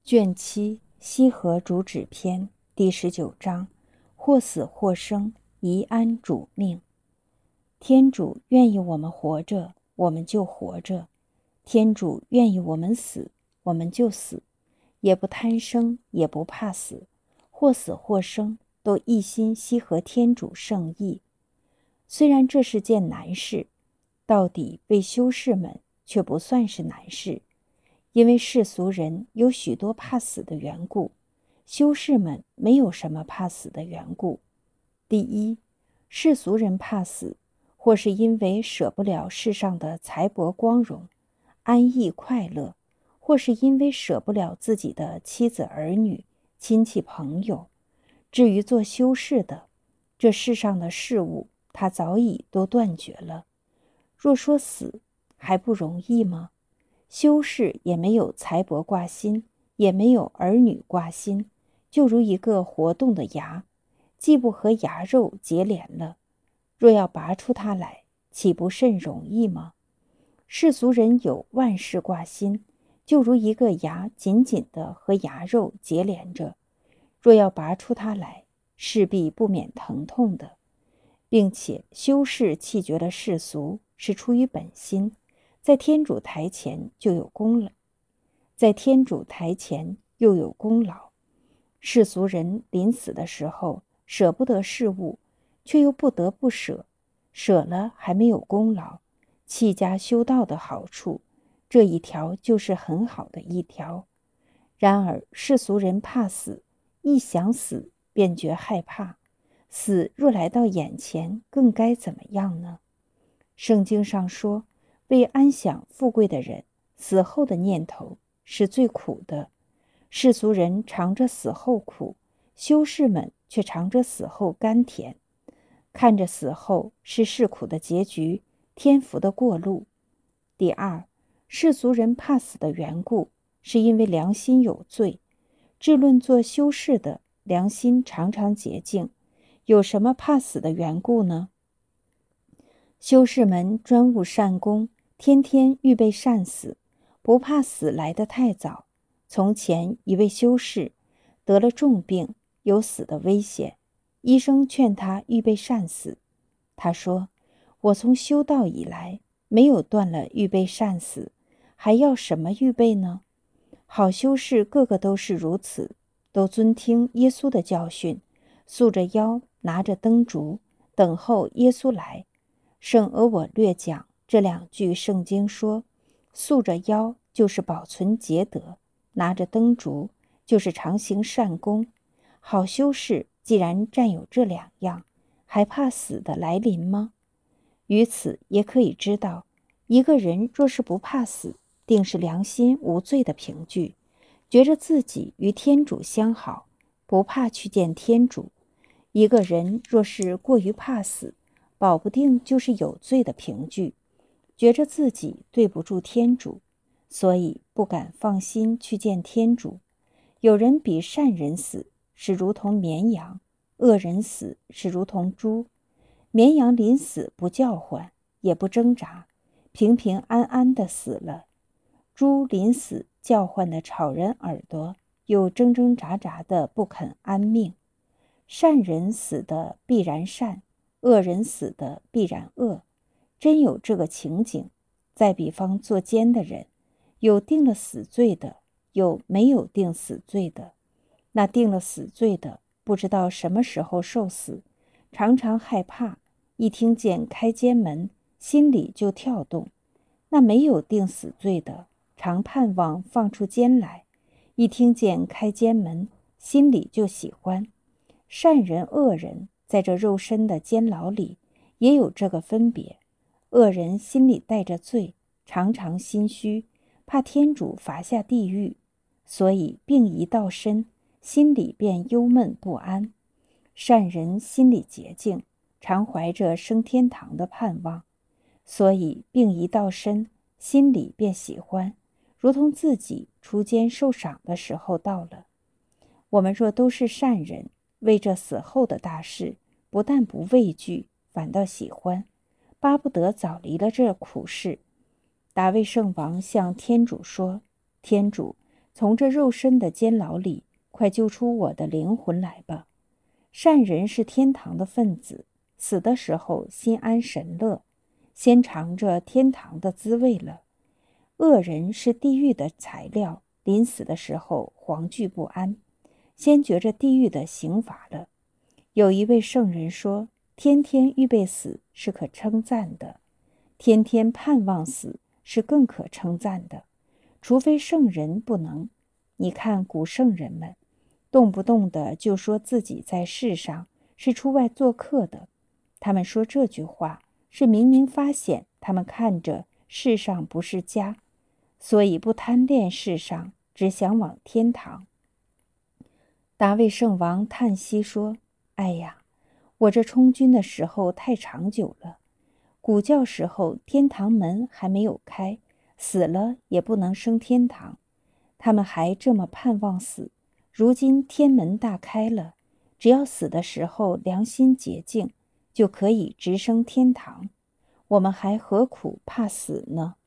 卷七西河主旨篇第19章，或死或生，宜安主命。天主愿意我们活着，我们就活着；天主愿意我们死，我们就死，也不贪生，也不怕死，或死或生，都一心西合天主圣意。虽然这是件难事，到底为修士们却不算是难事。因为世俗人有许多怕死的缘故，修士们没有什么怕死的缘故。第一，世俗人怕死，或是因为舍不了世上的财帛光荣、安逸快乐，或是因为舍不了自己的妻子儿女、亲戚朋友。至于做修士的，这世上的事物他早已都断绝了。若说死，还不容易吗？修士也没有财帛挂心，也没有儿女挂心，就如一个活动的牙，既不和牙肉结连了，若要拔出它来，岂不甚容易吗？世俗人有万事挂心，就如一个牙紧紧地和牙肉结连着，若要拔出它来，势必不免疼痛的。并且修士弃绝了世俗，是出于本心，在天主台前就有功了，在天主台前又有功劳。世俗人临死的时候舍不得事物，却又不得不舍，舍了还没有功劳，弃家修道的好处，这一条就是很好的一条。然而世俗人怕死，一想死便觉害怕，死若来到眼前，更该怎么样呢？圣经上说，为安享富贵的人，死后的念头是最苦的。世俗人尝着死后苦，修士们却尝着死后甘甜，看着死后是世苦的结局，天福的过路。第二，世俗人怕死的缘故，是因为良心有罪。至论做修士的，良心常常洁净，有什么怕死的缘故呢？修士们专务善功，天天预备善死，不怕死来得太早。从前一位修士得了重病，有死的危险，医生劝他预备善死。他说：我从修道以来，没有断了预备善死，还要什么预备呢？好修士个个都是如此，都遵听耶稣的教训，束着腰，拿着灯烛，等候耶稣来。圣俄我略讲这2句圣经说，束着腰就是保存节德，拿着灯烛就是常行善功。好修士既然占有这2样，还怕死的来临吗？于此也可以知道，一个人若是不怕死，定是良心无罪的凭据，觉着自己与天主相好，不怕去见天主。一个人若是过于怕死，保不定就是有罪的凭据，觉着自己对不住天主，所以不敢放心去见天主。有人比善人死是如同绵羊，恶人死是如同猪。绵羊临死不叫唤，也不挣扎，平平安安地死了。猪临死叫唤的吵人耳朵，又挣挣扎扎的不肯安命。善人死的必然善，恶人死的必然恶。真有这个情景，再比方做奸的人，有定了死罪的，有没有定死罪的。那定了死罪的，不知道什么时候受死，常常害怕，一听见开监门，心里就跳动。那没有定死罪的，常盼望放出监来，一听见开监门，心里就喜欢。善人恶人在这肉身的监牢里也有这个分别。恶人心里带着罪，常常心虚，怕天主罚下地狱，所以病一到身，心里便忧闷不安。善人心里洁净，常怀着升天堂的盼望，所以病一到身，心里便喜欢，如同自己出监受赏的时候到了。我们若都是善人，为这死后的大事，不但不畏惧，反倒喜欢，巴不得早离了这苦事。大卫圣王向天主说：天主， 从这肉身的监牢里，快救出我的灵魂来吧。善人是天堂的分子，死的时候心安神乐，先尝着天堂的滋味了。恶人是地狱的材料，临死的时候惶惧不安，先觉着地狱的刑罚了。有一位圣人说，天天预备死是可称赞的，天天盼望死是更可称赞的，除非圣人不能。你看古圣人们，动不动的就说自己在世上是出外做客的，他们说这句话是明明发现他们看着世上不是家，所以不贪恋世上，只想往天堂。大卫圣王叹息说，哎呀，我这充军的时候太长久了，古教时候天堂门还没有开，死了也不能升天堂，他们还这么盼望死，如今天门大开了，只要死的时候良心洁净，就可以直升天堂，我们还何苦怕死呢？